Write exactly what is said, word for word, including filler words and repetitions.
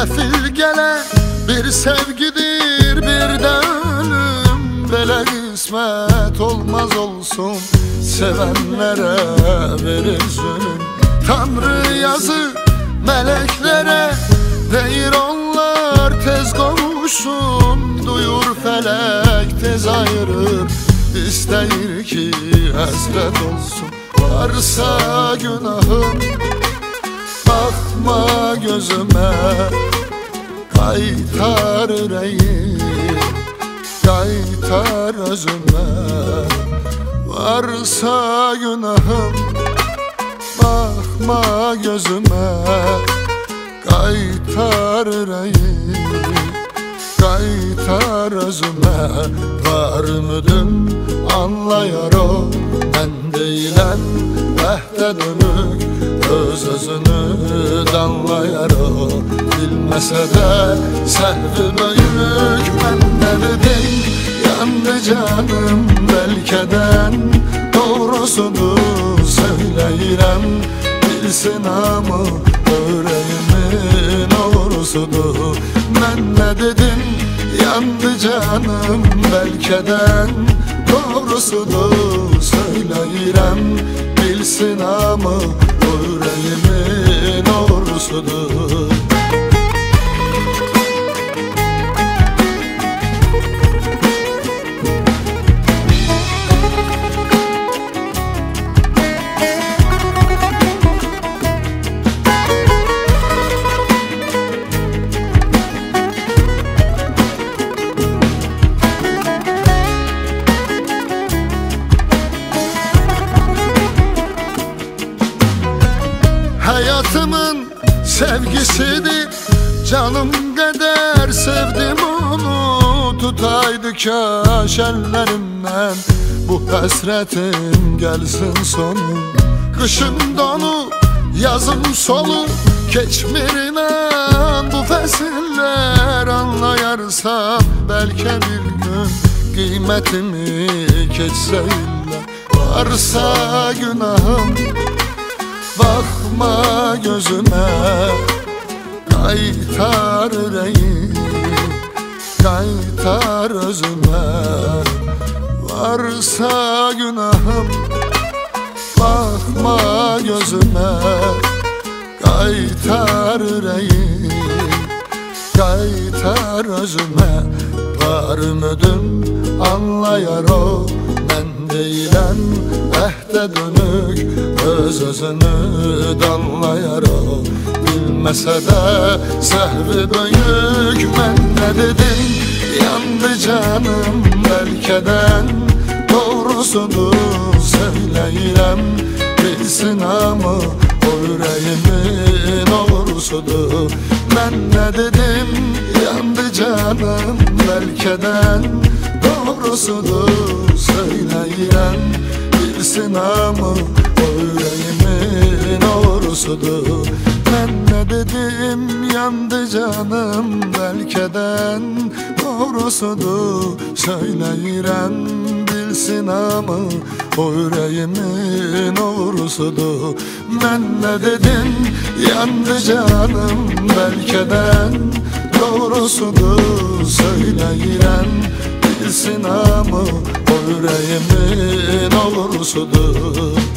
Kefil gelen bir sevgidir, bir de ölüm. Böyle kısmet olmaz olsun, sevenlere verir zulüm. Tanrı yazı meleklere, deyir onlar tez kavuşsun. Duyur felek tez ayırır, isteyir ki hasret olsun. Varsa günahım bakma gözüme, kaytar yüreği, kaytar özüme. Varsa günahım bakma gözüme, kaytar yüreği, kaytar özüme. Var mıdın anlayar o, ben değilen vehde dönük. Öz özünü danlayar o, bilmese de sehvi büyük. Ben ne dedim yandı canım belkeden, doğrusunu söyleyirem, bilsin ama yüreğimin doğrusudur. Ben ne dedim yandı canım belkeden, doğrusudur söyleyirem, bilsin ama yüreğimin doğrusudur. Hayatımın sevgisidir, canım kadar sevdim onu. Tutaydı kaş ellerimden, bu hasretin gelsin sonu. Kışın donu, yazın solu, geçmirinden bu fesiller. Anlayarsam belki bir gün kıymetimi geçse illa. Varsa günahım bakma gözüme, kaytar yüreği, kaytar özüme. Varsa günahım bakma gözüme, kaytar yüreği, kaytar özüme. Var mıdın anlayar o, ben değilen ehde dönük. Öz özünü danlayar o, bilmese de sehvi büyük. Ben ne dedim yandı canım belkeden, doğrusunu söyleyirem, bilsin ama o yüreğimin doğrusudur. Ben ne dedim yandı canım belkeden, doğrusudur söyleyirem, bilsin ama o yüreğimin doğrusudur. Ben ne dedim yandı canım belkeden, doğrusudur söyleyirem, bilsin ama o yüreğimin doğrusudur. Ben ne dedim yandı canım belkeden, doğrusudur söyleyirem, bilsin ama o yüreğimin doğrusudur.